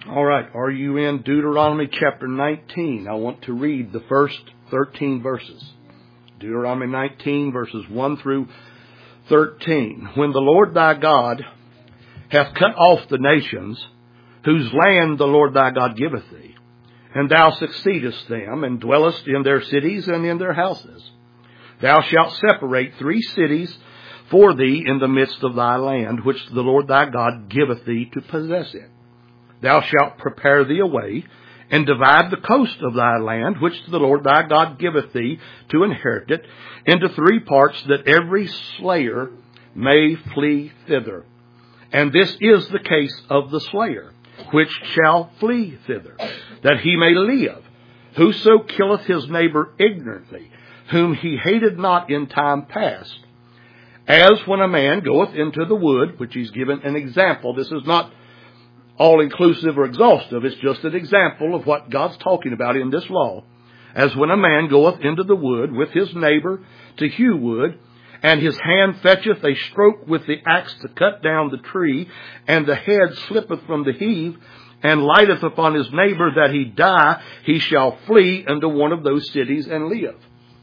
All right, are you in Deuteronomy chapter 19? I want to read the first 13 verses. Deuteronomy 19, verses 1 through 13. When the Lord thy God hath cut off the nations, whose land the Lord thy God giveth thee, and thou succeedest them, and dwellest in their cities and in their houses, thou shalt separate 3 cities for thee in the midst of thy land, which the Lord thy God giveth thee to possess it. Thou shalt prepare thee a way, and divide the coast of thy land, which the Lord thy God giveth thee to inherit it, into 3 parts, that every slayer may flee thither. And this is the case of the slayer, which shall flee thither, that he may live. Whoso killeth his neighbor ignorantly, whom he hated not in time past, as when a man goeth into the wood, which he's given an example. This is not all-inclusive or exhaustive. It's just an example of what God's talking about in this law. As when a man goeth into the wood with his neighbor to hew wood, and his hand fetcheth a stroke with the axe to cut down the tree, and the head slippeth from the heave, and lighteth upon his neighbor that he die, he shall flee unto one of those cities and live.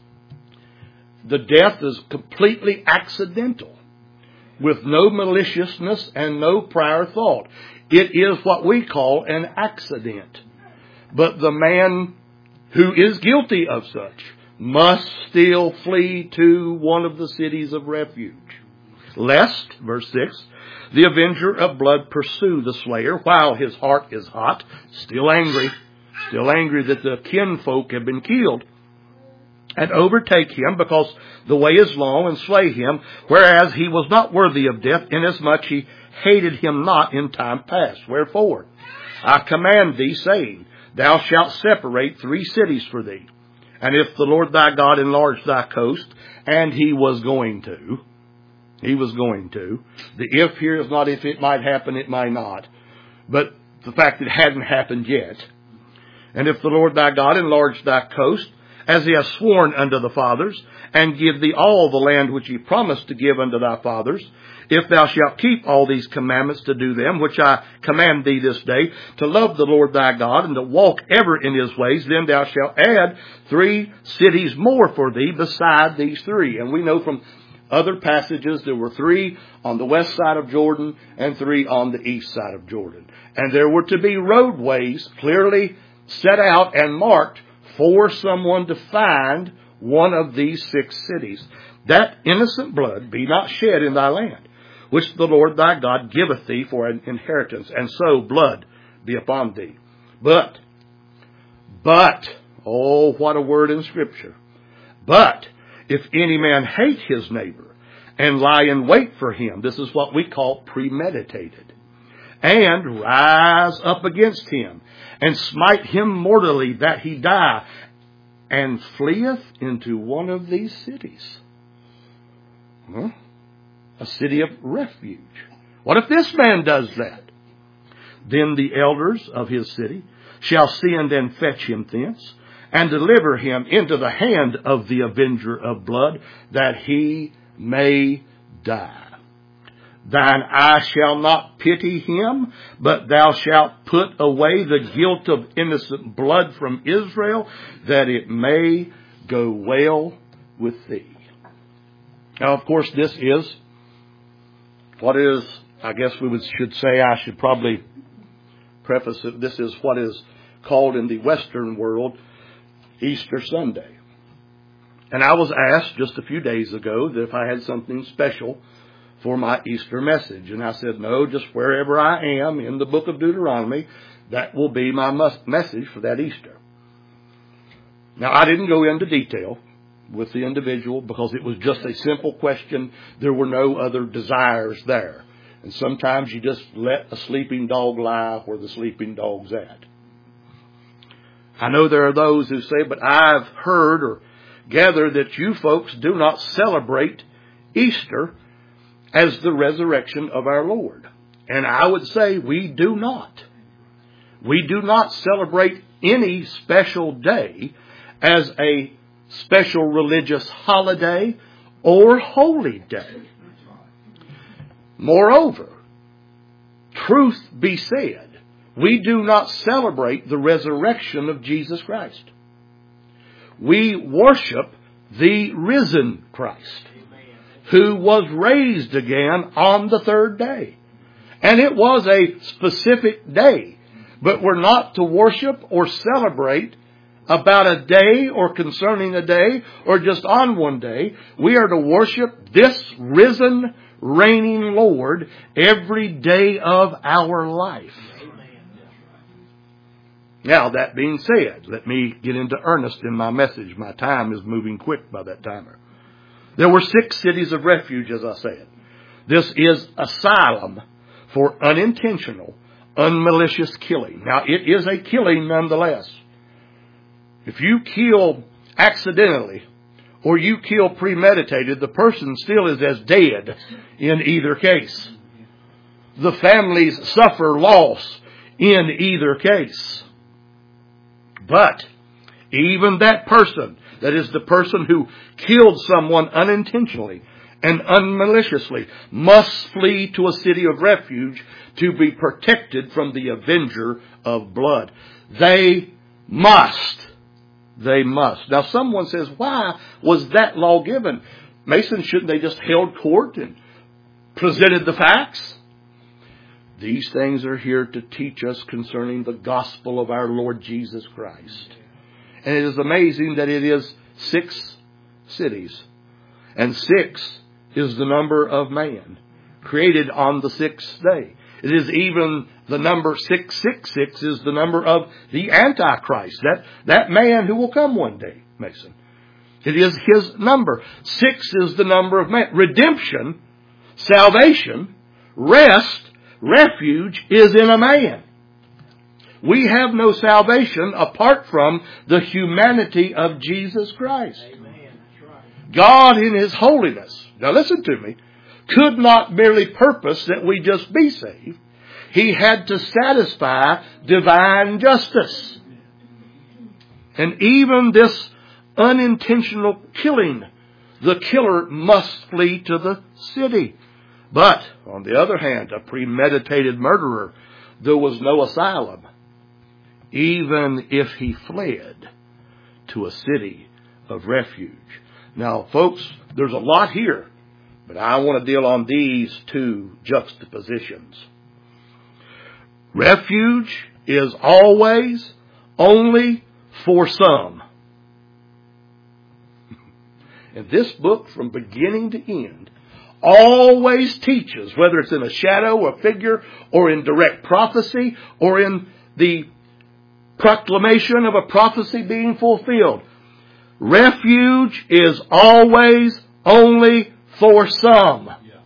The death is completely accidental, with no maliciousness and no prior thought. It is what we call an accident. But the man who is guilty of such must still flee to one of the cities of refuge. Lest, verse 6, the avenger of blood pursue the slayer while his heart is hot, still angry that the kinfolk have been killed, and overtake him, because the way is long, and slay him, whereas he was not worthy of death, inasmuch he hated him not in time past. Wherefore, I command thee, saying, thou shalt separate 3 cities for thee. And if the Lord thy God enlarge thy coast, and he was going to. The if here is not if it might happen, it might not. But the fact that it hadn't happened yet. And if the Lord thy God enlarge thy coast, as he hath sworn unto the fathers, and give thee all the land which he promised to give unto thy fathers, if thou shalt keep all these commandments to do them, which I command thee this day, to love the Lord thy God, and to walk ever in his ways, then thou shalt add 3 cities more for thee beside these 3. And we know from other passages there were 3 on the west side of Jordan and 3 on the east side of Jordan. And there were to be roadways clearly set out and marked for someone to find one of these 6 cities, that innocent blood be not shed in thy land, which the Lord thy God giveth thee for an inheritance, and so blood be upon thee. But, oh, what a word in Scripture. But, if any man hate his neighbor, and lie in wait for him, this is what we call premeditated, and rise up against him, and smite him mortally that he die, and fleeth into one of these cities. A city of refuge. What if this man does that? Then the elders of his city shall send and fetch him thence, and deliver him into the hand of the avenger of blood, that he may die. Thine eye shall not pity him, but thou shalt put away the guilt of innocent blood from Israel, that it may go well with thee. Now, of course, this is what is, I guess should say, I should probably preface it, this is what is called in the Western world Easter Sunday. And I was asked just a few days ago that if I had something special for my Easter message. And I said, no, just wherever I am in the book of Deuteronomy, that will be my message for that Easter. Now, I didn't go into detail with the individual because it was just a simple question. There were no other desires there. And sometimes you just let a sleeping dog lie where the sleeping dog's at. I know there are those who say, but I've heard or gathered that you folks do not celebrate Easter as the resurrection of our Lord. And I would say we do not. We do not celebrate any special day as a special religious holiday or holy day. Moreover, truth be said, we do not celebrate the resurrection of Jesus Christ. We worship the risen Christ, who was raised again on the third day. And it was a specific day. But we're not to worship or celebrate about a day or concerning a day or just on one day. We are to worship this risen, reigning Lord every day of our life. Now, that being said, let me get into earnest in my message. My time is moving quick by that timer. There were 6 cities of refuge, as I said. This is asylum for unintentional, unmalicious killing. Now, it is a killing nonetheless. If you kill accidentally or you kill premeditated, the person still is as dead in either case. The families suffer loss in either case. But even that person, that is the person who killed someone unintentionally and unmaliciously, must flee to a city of refuge to be protected from the avenger of blood. They must. They must. Now someone says, why was that law given? Mason, shouldn't they just held court and presented the facts? These things are here to teach us concerning the gospel of our Lord Jesus Christ. And it is amazing that it is 6 cities. And 6 is the number of man created on the 6th day. It is even the number 666 is the number of the Antichrist. That man who will come one day, Mason. It is his number. 6 is the number of man. Redemption, salvation, rest, refuge is in a man. We have no salvation apart from the humanity of Jesus Christ. Amen. That's right. God in His holiness, now listen to me, could not merely purpose that we just be saved. He had to satisfy divine justice. And even this unintentional killing, the killer must flee to the city. But, on the other hand, a premeditated murderer, there was no asylum, even if he fled to a city of refuge. Now, folks, there's a lot here, but I want to deal on these 2 juxtapositions. Refuge is always only for some. And this book, from beginning to end, always teaches, whether it's in a shadow or figure or in direct prophecy or in the proclamation of a prophecy being fulfilled. Refuge is always only for some.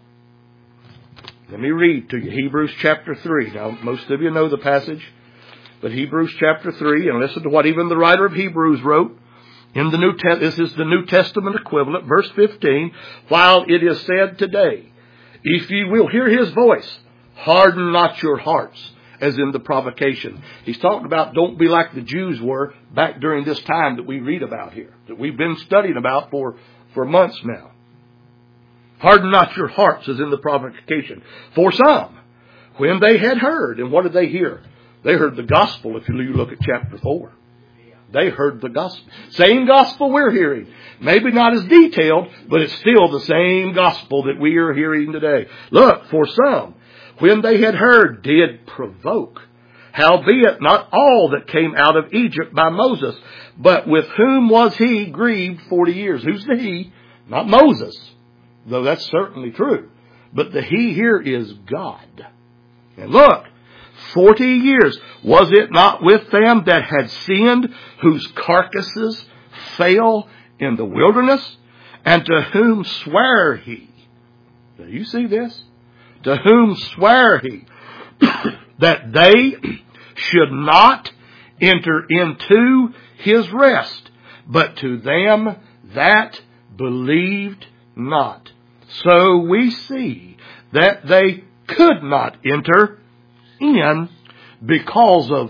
Let me read to you Hebrews chapter 3. Now, most of you know the passage, but Hebrews chapter 3, and listen to what even the writer of Hebrews wrote. In the this is the New Testament equivalent, verse 15. While it is said today, if ye will hear His voice, harden not your hearts, as in the provocation. He's talking about don't be like the Jews were back during this time that we read about here, that we've been studying about for months now. Harden not your hearts, as in the provocation. For some, when they had heard, and what did they hear? They heard the gospel, if you look at chapter 4. They heard the gospel. Same gospel we're hearing. Maybe not as detailed, but it's still the same gospel that we are hearing today. Look, for some, when they had heard, did provoke. Howbeit not all that came out of Egypt by Moses, but with whom was he grieved 40 years. Who's the he? Not Moses, though that's certainly true. But the he here is God. And look, 40 years, was it not with them that had sinned, whose carcasses fell in the wilderness? And to whom sware he? Do you see this? To whom sware he that they should not enter into his rest, but to them that believed not. So we see that they could not enter in because of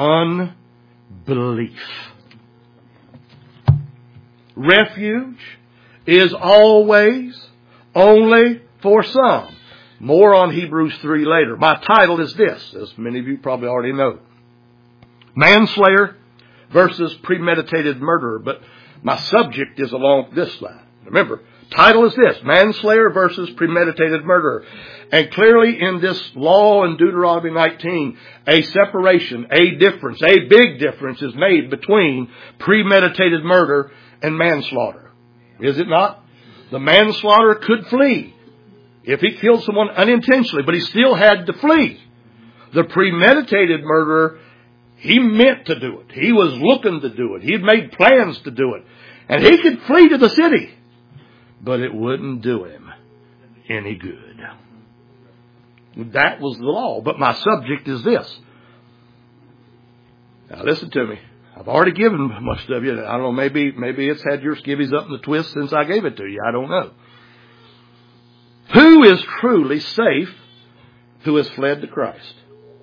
unbelief. Refuge is always only for some. More on Hebrews 3 later. My title is this, as many of you probably already know. Manslayer versus premeditated murderer. But my subject is along this line. Remember, title is this, manslayer versus premeditated murderer. And clearly in this law in Deuteronomy 19, a separation, a difference, a big difference is made between premeditated murder and manslaughter. Is it not? The manslaughter could flee if he killed someone unintentionally, but he still had to flee. The premeditated murderer, he meant to do it. He was looking to do it. He'd made plans to do it. And he could flee to the city, but it wouldn't do him any good. That was the law. But my subject is this. Now listen to me. I've already given most of you. I don't know, maybe it's had your skivvies up in the twist since I gave it to you. I don't know. Who is truly safe who has fled to Christ?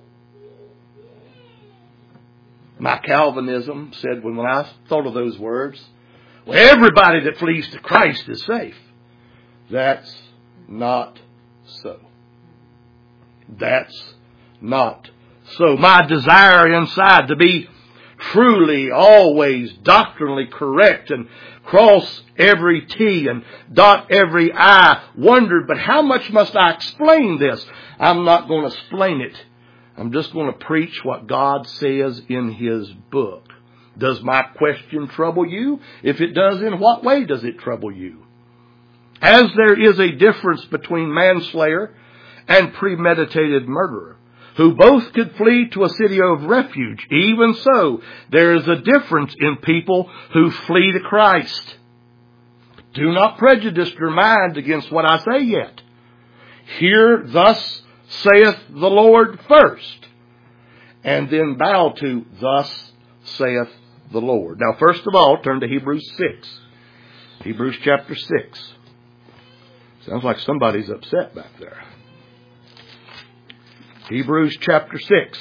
My Calvinism said when I thought of those words, well, everybody that flees to Christ is safe. That's not so. That's not so. My desire inside to be truly, always doctrinally correct and cross every T and dot every I wondered, but how much must I explain this? I'm not going to explain it. I'm just going to preach what God says in His book. Does my question trouble you? If it does, in what way does it trouble you? As there is a difference between manslayer and premeditated murderer, who both could flee to a city of refuge, even so, there is a difference in people who flee to Christ. Do not prejudice your mind against what I say yet. Hear, thus saith the Lord first, and then bow to, thus saith the Lord. Now, first of all, turn to Hebrews 6. Hebrews chapter 6. Sounds like somebody's upset back there. Hebrews chapter 6.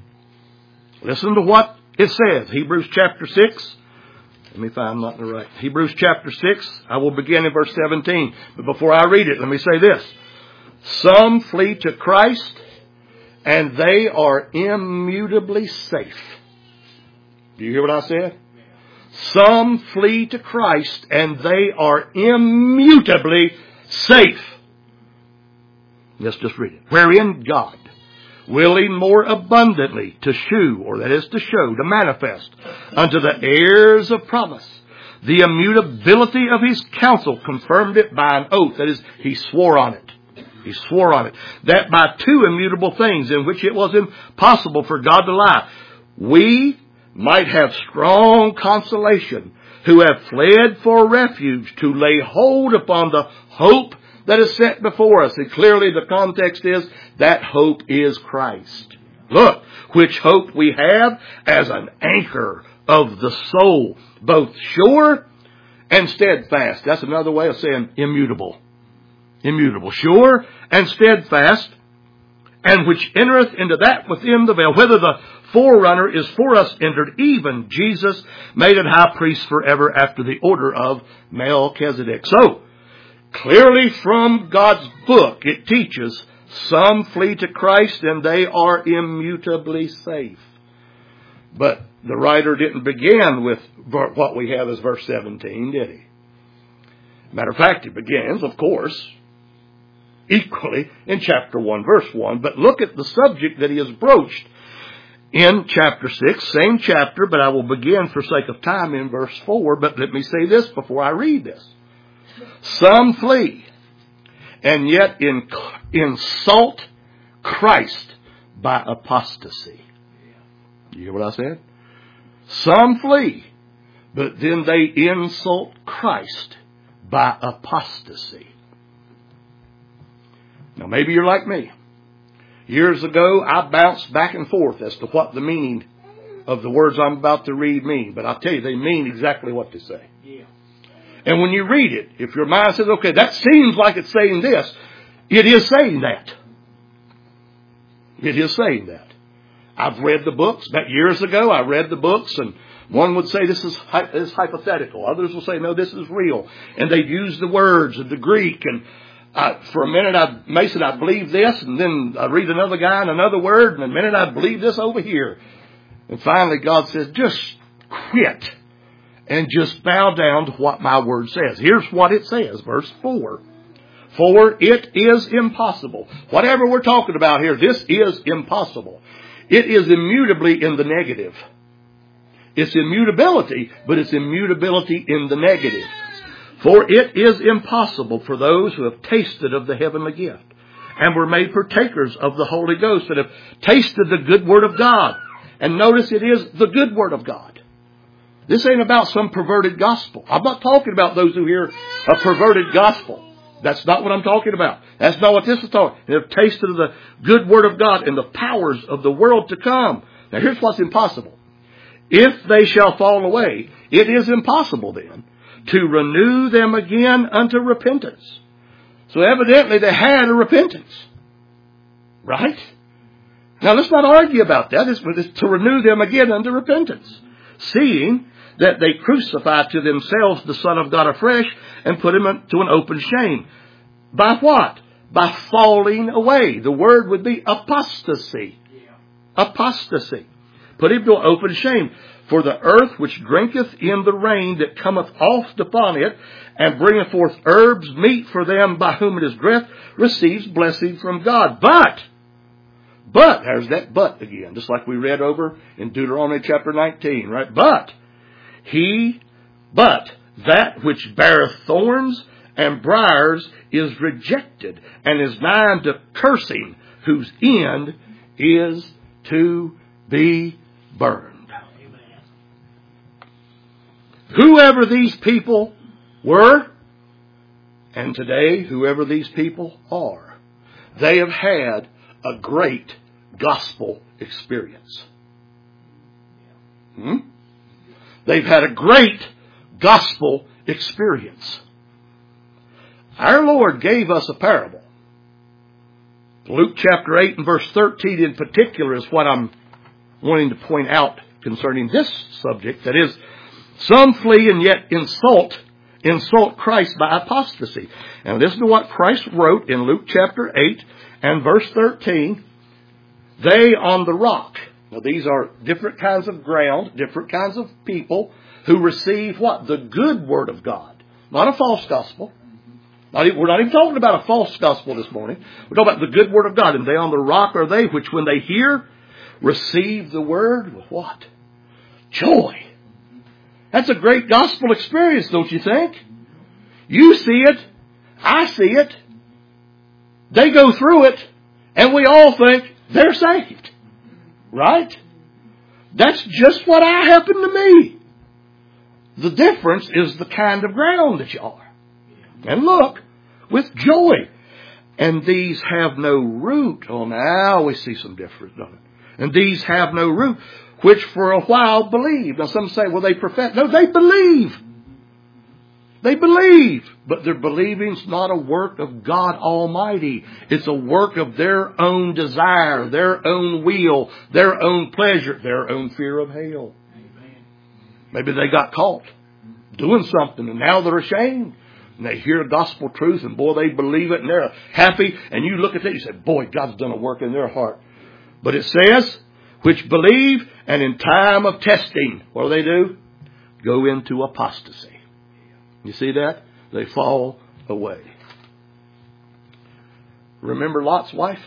Listen to what it says. Hebrews chapter 6. Let me find I'm not in the right. Hebrews chapter 6. I will begin in verse 17. But before I read it, let me say this. Some flee to Christ, and they are immutably safe. Do you hear what I said? Some flee to Christ, and they are immutably safe. Let's just read it. Wherein God, willing more abundantly to shew, or that is to show, to manifest, unto the heirs of promise, the immutability of His counsel, confirmed it by an oath. That is, He swore on it. He swore on it. That by two immutable things, in which it was impossible for God to lie, we might have strong consolation, who have fled for refuge, to lay hold upon the hope that is set before us. And clearly the context is that hope is Christ. Look, which hope we have as an anchor of the soul, both sure and steadfast. That's another way of saying immutable. Immutable, sure and steadfast, and which entereth into that within the veil, whether the forerunner is for us entered, even Jesus made it high priest forever after the order of Melchizedek. So, clearly from God's book, it teaches some flee to Christ and they are immutably safe. But the writer didn't begin with what we have as verse 17, did he? Matter of fact, he begins, of course, equally in chapter 1, verse 1. But look at the subject that he has broached in chapter 6, same chapter, but I will begin for sake of time in verse 4. But let me say this before I read this. Some flee and yet insult Christ by apostasy. You hear what I said? Some flee, but then they insult Christ by apostasy. Now maybe you're like me. Years ago, I bounced back and forth as to what the meaning of the words I'm about to read mean. But I'll tell you, they mean exactly what they say. Yeah. And when you read it, if your mind says, okay, that seems like it's saying this, it is saying that. It is saying that. I've read the books. About years ago, I read the books, and one would say this is hypothetical. Others will say, no, this is real. And they'd use the words of the Greek, and For a minute, Mason, I believe this, and then I read another guy and another word, and a minute I believe this over here. And finally God says, just quit and just bow down to what my word says. Here's what it says, verse 4. For it is impossible. Whatever we're talking about here, this is impossible. It is immutably in the negative. It's immutability, but it's immutability in the negative. For it is impossible for those who have tasted of the heavenly gift and were made partakers of the Holy Ghost, that have tasted the good word of God. And notice it is the good word of God. This ain't about some perverted gospel. I'm not talking about those who hear a perverted gospel. That's not what I'm talking about. That's not what this is talking. They have tasted of the good word of God and the powers of the world to come. Now here's what's impossible. If they shall fall away, it is impossible then to renew them again unto repentance. So evidently they had a repentance. Right? Now let's not argue about that. It's to renew them again unto repentance. Seeing that they crucify to themselves the Son of God afresh and put him to an open shame. By what? By falling away. The word would be apostasy. Apostasy. Put him to an open shame. For the earth which drinketh in the rain that cometh oft upon it, and bringeth forth herbs meet for them by whom it is dressed, receives blessing from God. But, there's that but again, just like we read over in Deuteronomy chapter 19, right? But that which beareth thorns and briars is rejected, and is nigh unto cursing, whose end is to be burned. Whoever these people were, and today whoever these people are, they have had a great gospel experience. They've had a great gospel experience. Our Lord gave us a parable. Luke chapter 8 and verse 13 in particular is what I'm wanting to point out concerning this subject. That is, some flee and yet insult Christ by apostasy. And listen to what Christ wrote in Luke chapter 8 and verse 13. They on the rock. Now these are different kinds of ground, different kinds of people who receive what? The good word of God. Not a false gospel. We're not even talking about a false gospel this morning. We're talking about the good word of God. And they on the rock are they, which when they hear, receive the word with what? Joy. That's a great gospel experience, don't you think? You see it. I see it. They go through it. And we all think they're saved. Right? That's just what happened to me. The difference is the kind of ground that you are. And look, with joy. And these have no root. Oh, now we see some difference, don't it? And these have no root, which for a while believe. Now some say, well, they profess. No, they believe. They believe. But their believing's not a work of God Almighty. It's a work of their own desire, their own will, their own pleasure, their own fear of hell. Amen. Maybe they got caught doing something and now they're ashamed. And they hear gospel truth and boy, they believe it and they're happy. And you look at that and you say, boy, God's done a work in their heart. But it says, which believe, and in time of testing, what do? Go into apostasy. You see that? They fall away. Remember Lot's wife?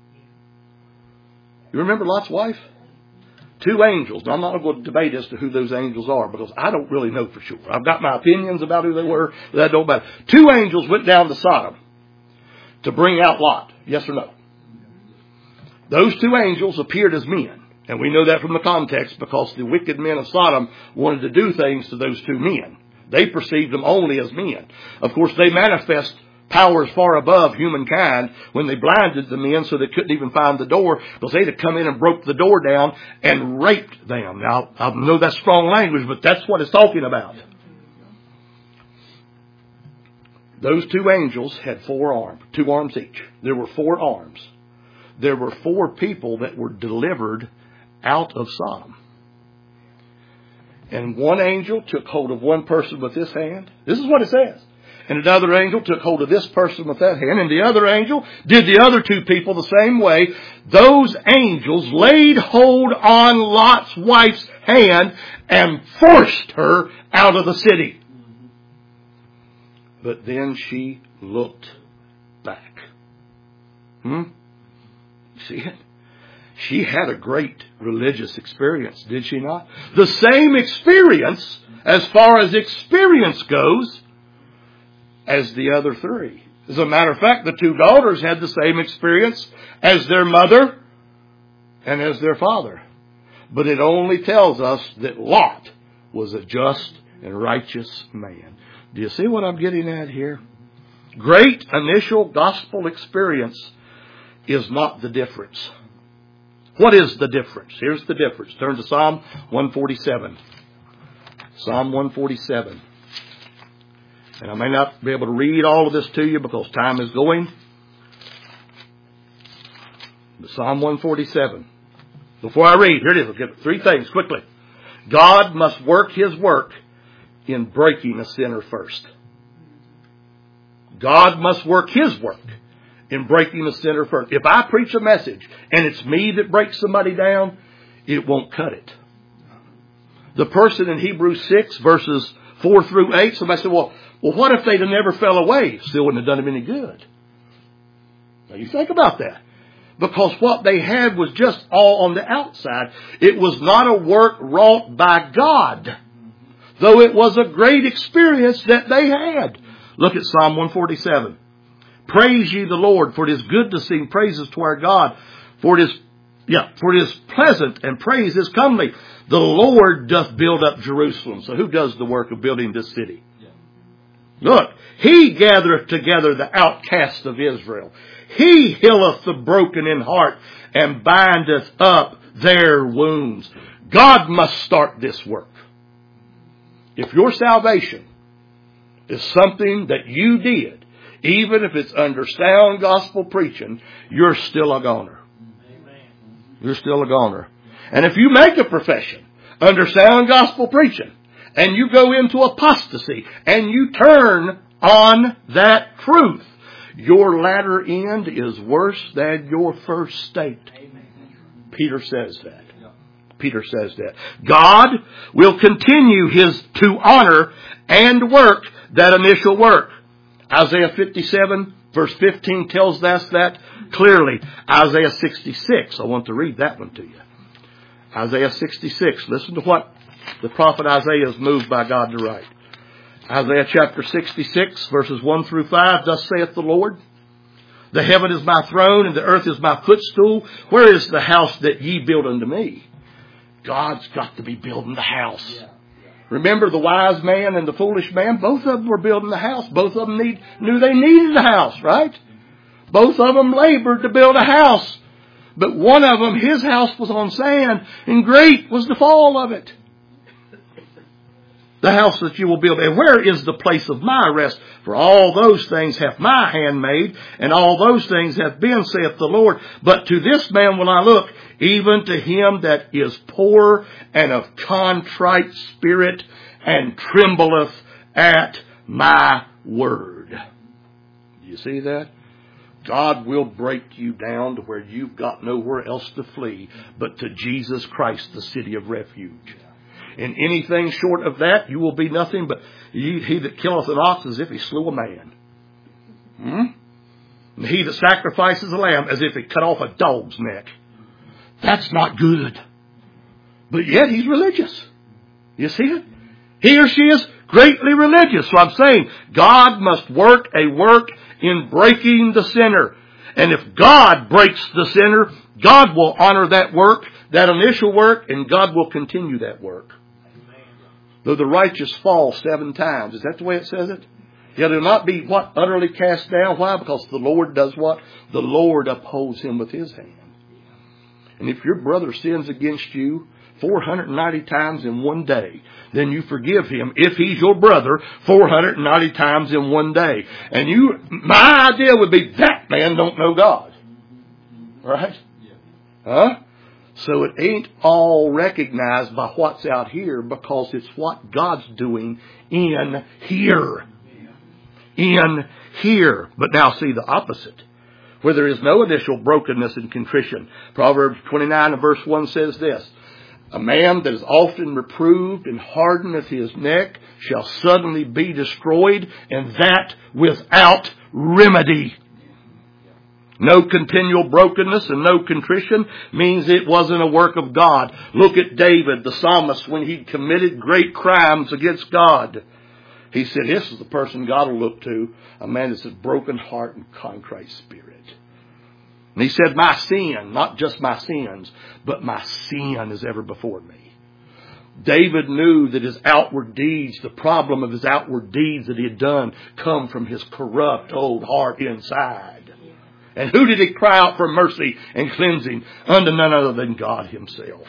You remember Lot's wife? 2 angels. Now, I'm not going to debate as to who those angels are because I don't really know for sure. I've got my opinions about who they were, but that don't matter. 2 angels went down to Sodom to bring out Lot. Yes or no? Those 2 angels appeared as men. And we know that from the context because the wicked men of Sodom wanted to do things to those 2 men. They perceived them only as men. Of course, they manifest powers far above humankind when they blinded the men so they couldn't even find the door because they'd have come in and broke the door down and raped them. Now, I know that's strong language, but that's what it's talking about. Those 2 angels had 4 arms, 2 arms each. There were 4 arms. There were 4 people that were delivered out of Sodom. And one angel took hold of one person with his hand. This is what it says. And another angel took hold of this person with that hand, and the other angel did the other two people the same way. Those angels laid hold on Lot's wife's hand and forced her out of the city. But then she looked back. See it? She had a great religious experience, did she not? The same experience, as far as experience goes, as the other three. As a matter of fact, the two daughters had the same experience as their mother and as their father. But it only tells us that Lot was a just and righteous man. Do you see what I'm getting at here? Great initial gospel experience is not the difference. What is the difference? Here's the difference. Turn to Psalm 147. Psalm 147. And I may not be able to read all of this to you because time is going. But Psalm 147. Before I read, here it is. I'll give it three things quickly. God must work His work in breaking a sinner first. God must work His work in breaking a sinner first. If I preach a message and it's me that breaks somebody down, it won't cut it. The person in Hebrews 6 verses 4 through 8, somebody said, well, what if they'd have never fell away? Still wouldn't have done them any good. Now you think about that. Because what they had was just all on the outside. It was not a work wrought by God. Though it was a great experience that they had. Look at Psalm 147. Praise ye the Lord, for it is good to sing praises to our God. For it is pleasant, and praise is comely. The Lord doth build up Jerusalem. So who does the work of building this city? Look, He gathereth together the outcasts of Israel. He healeth the broken in heart and bindeth up their wounds. God must start this work. If your salvation is something that you did, even if it's under sound gospel preaching, you're still a goner. You're still a goner. And if you make a profession under sound gospel preaching, and you go into apostasy, and you turn on that truth, your latter end is worse than your first state. Peter says that. Peter says that. God will continue to honor and work that initial work. Isaiah 57 verse 15 tells us that clearly. Isaiah 66, I want to read that one to you. Isaiah 66, listen to what the prophet Isaiah is moved by God to write. Isaiah chapter 66 verses 1 through 5, thus saith the Lord, the heaven is my throne and the earth is my footstool. Where is the house that ye build unto me? God's got to be building the house. Remember the wise man and the foolish man? Both of them were building the house. Both of them knew they needed a house, right? Both of them labored to build a house. But one of them, his house was on sand, and great was the fall of it. The house that you will build. And where is the place of my rest? For all those things hath my hand made, and all those things hath been, saith the Lord. But to this man will I look, even to him that is poor and of contrite spirit, and trembleth at my word. Do you see that? God will break you down to where you've got nowhere else to flee but to Jesus Christ, the city of refuge. And anything short of that, you will be nothing but he that killeth an ox as if he slew a man. And he that sacrifices a lamb as if he cut off a dog's neck. That's not good. But yet he's religious. You see it? He or she is greatly religious. So I'm saying God must work a work in breaking the sinner. And if God breaks the sinner, God will honor that work, that initial work, and God will continue that work. Though the righteous fall 7 times. Is that the way it says it? Yeah, they'll not be utterly cast down. Why? Because the Lord does what? The Lord upholds him with his hand. And if your brother sins against you 490 times in one day, then you forgive him if he's your brother 490 times in one day. And my idea would be that man don't know God. Right? Huh? So it ain't all recognized by what's out here because it's what God's doing in here. in here. But now see the opposite, where there is no initial brokenness and contrition. Proverbs 29 and verse 1 says this: a man that is often reproved and hardeneth his neck shall suddenly be destroyed, and that without remedy. No continual brokenness and no contrition means it wasn't a work of God. Look at David, the psalmist, when he committed great crimes against God. He said, this is the person God will look to, a man that's a broken heart and contrite spirit. And he said, my sin, not just my sins, but my sin is ever before me. David knew that his outward deeds, the problem of his outward deeds that he had done, come from his corrupt old heart inside. And who did he cry out for mercy and cleansing? Unto none other than God himself.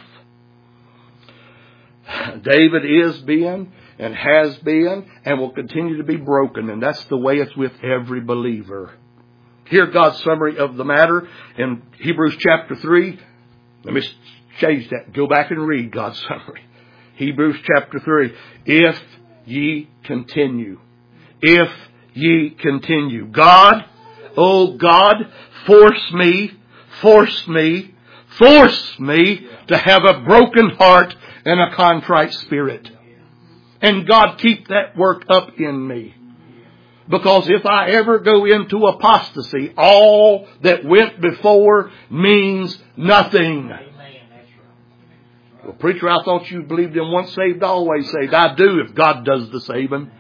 David is being and has been and will continue to be broken. And that's the way it's with every believer. Hear God's summary of the matter in Hebrews chapter 3. Let me change that. Go back and read God's summary. Hebrews chapter 3. If ye continue. If ye continue. God, oh God, force me to have a broken heart and a contrite spirit. And God, keep that work up in me. Because if I ever go into apostasy, all that went before means nothing. Well, preacher, I thought you believed in once saved, always saved. I do if God does the saving.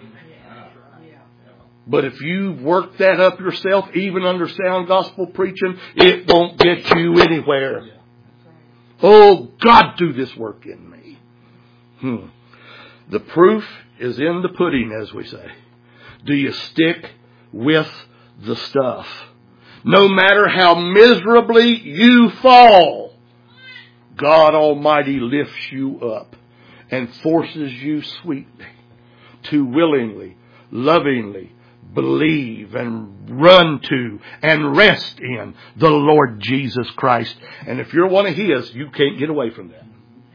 But if you work that up yourself, even under sound gospel preaching, it won't get you anywhere. Oh, God, do this work in me. The proof is in the pudding, as we say. Do you stick with the stuff? No matter how miserably you fall, God Almighty lifts you up and forces you sweetly to willingly, lovingly believe and run to and rest in the Lord Jesus Christ. And if you're one of His, you can't get away from that.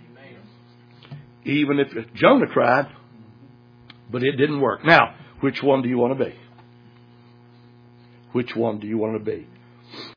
Even if Jonah tried, but it didn't work. Now, which one do you want to be? Which one do you want to be?